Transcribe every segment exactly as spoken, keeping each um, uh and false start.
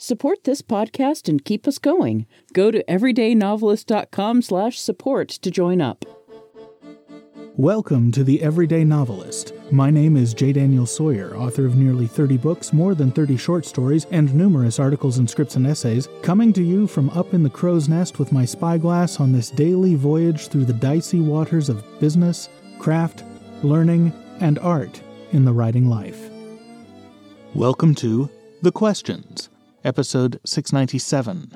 Support this podcast and keep us going. Go to everydaynovelist.com slash support to join up. Welcome to The Everyday Novelist. My name is J. Daniel Sawyer, author of nearly thirty books, more than thirty short stories, and numerous articles and scripts and essays, coming to you from up in the crow's nest with my spyglass on this daily voyage through the dicey waters of business, craft, learning, and art in the writing life. Welcome to The Questions, episode six ninety-seven.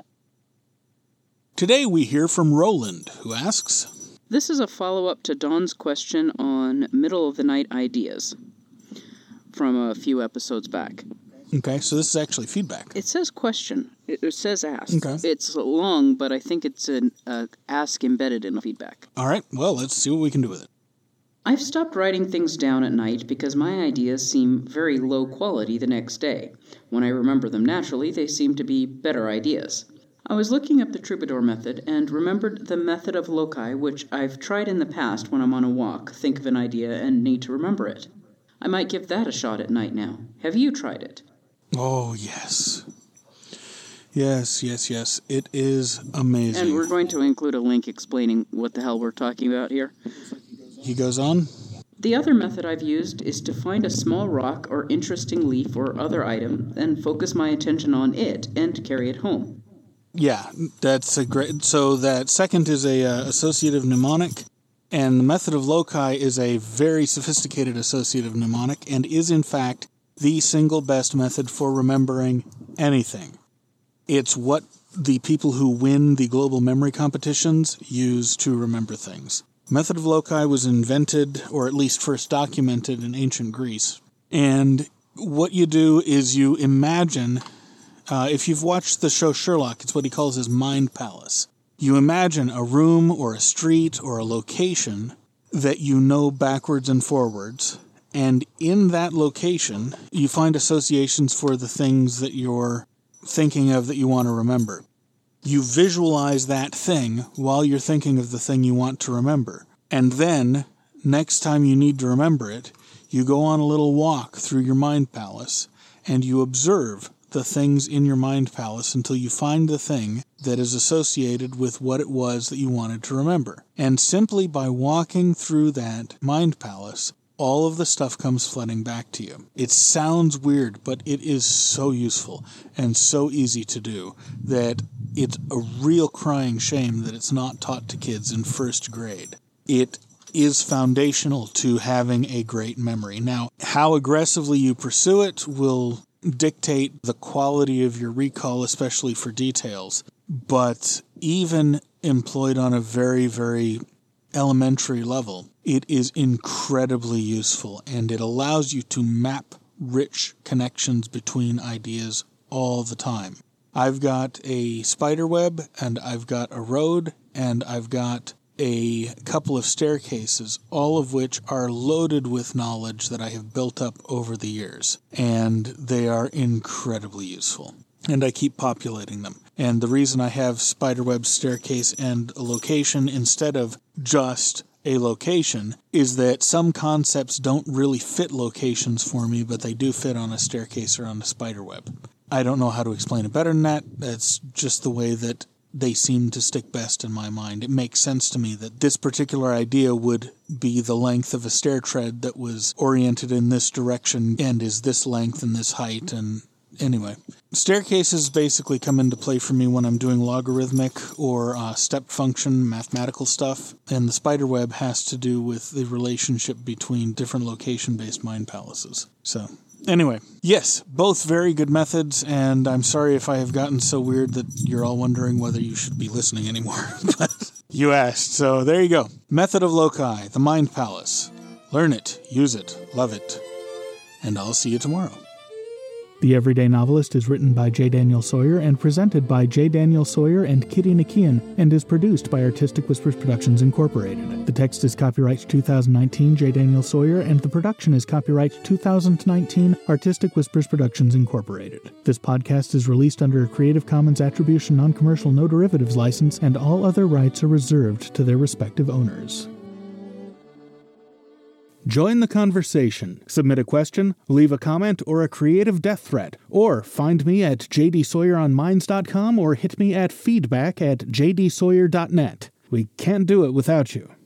Today we hear from Roland, who asks... This is a follow-up to Dawn's question on middle-of-the-night ideas from a few episodes back. Okay, so this is actually feedback. It says question. It, it says ask. Okay. It's long, but I think it's an uh, ask embedded in the feedback. All right, well, let's see what we can do with it. I've stopped writing things down at night because my ideas seem very low quality the next day. When I remember them naturally, they seem to be better ideas. I was looking up the Troubadour method and remembered the method of loci, which I've tried in the past when I'm on a walk, think of an idea, and need to remember it. I might give that a shot at night now. Have you tried it? Oh, yes. Yes, yes, yes. It is amazing. And we're going to include a link explaining what the hell we're talking about here. He goes on. The other method I've used is to find a small rock or interesting leaf or other item, then focus my attention on it and carry it home. Yeah, that's a great... So that second is a uh, associative mnemonic, and the method of loci is a very sophisticated associative mnemonic, and is in fact the single best method for remembering anything. It's what the people who win the global memory competitions use to remember things. Method of loci was invented, or at least first documented, in ancient Greece. And what you do is you imagine... Uh, if you've watched the show Sherlock, it's what he calls his mind palace. You imagine a room or a street or a location that you know backwards and forwards, and in that location, you find associations for the things that you're thinking of that you want to remember. You visualize that thing while you're thinking of the thing you want to remember. And then, next time you need to remember it, you go on a little walk through your mind palace, and you observe the things in your mind palace until you find the thing that is associated with what it was that you wanted to remember. And simply by walking through that mind palace, all of the stuff comes flooding back to you. It sounds weird, but it is so useful and so easy to do that it's a real crying shame that it's not taught to kids in first grade. It is foundational to having a great memory. Now, how aggressively you pursue it will dictate the quality of your recall, especially for details. But even employed on a very, very elementary level, it is incredibly useful, and it allows you to map rich connections between ideas all the time. I've got a spider web, and I've got a road, and I've got a couple of staircases, all of which are loaded with knowledge that I have built up over the years. And they are incredibly useful. And I keep populating them. And the reason I have spiderweb, staircase, and a location instead of just a location is that some concepts don't really fit locations for me, but they do fit on a staircase or on a spiderweb. I don't know how to explain it better than that. That's just the way that they seem to stick best in my mind. It makes sense to me that this particular idea would be the length of a stair tread that was oriented in this direction and is this length and this height. And anyway, staircases basically come into play for me when I'm doing logarithmic or uh, step function mathematical stuff, and the spiderweb has to do with the relationship between different location-based mind palaces. So... Anyway, yes, both very good methods, and I'm sorry if I have gotten so weird that you're all wondering whether you should be listening anymore, but you asked, so there you go. Method of loci, the mind palace. Learn it, use it, love it, and I'll see you tomorrow. The Everyday Novelist is written by J. Daniel Sawyer and presented by J. Daniel Sawyer and Kitty Nakian, and is produced by Artistic Whispers Productions, Incorporated. The text is copyright two thousand nineteen J. Daniel Sawyer, and the production is copyright two thousand nineteen Artistic Whispers Productions, Incorporated. This podcast is released under a Creative Commons Attribution Non-Commercial No Derivatives license, and all other rights are reserved to their respective owners. Join the conversation. Submit a question, leave a comment, or a creative death threat. Or find me at j d sawyer on minds dot com or hit me at feedback at j d sawyer dot net. We can't do it without you.